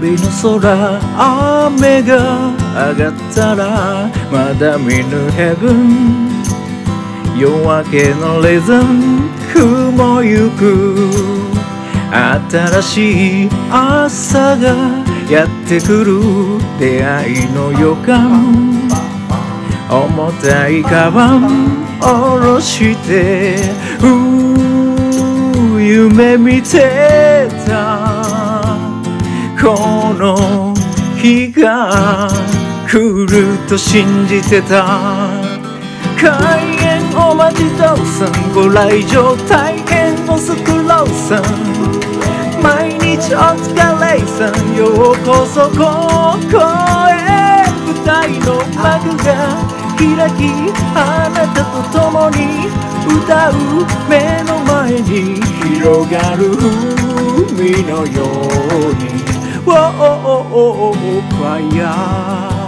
日の空、雨が上がったらまだ見ぬヘブン、夜明けのレズン雲ゆく、新しい朝がやってくる、出会いの予感、重たいカバン下ろして夢見てたこの日が来ると信じてた。開演お待ちどうさん、ご来場大変おすくろうさん、毎日お疲れさん、ようこそここへ。舞台の幕が開き、あなたと共に歌う、目の前に広がる海のように。ファイヤー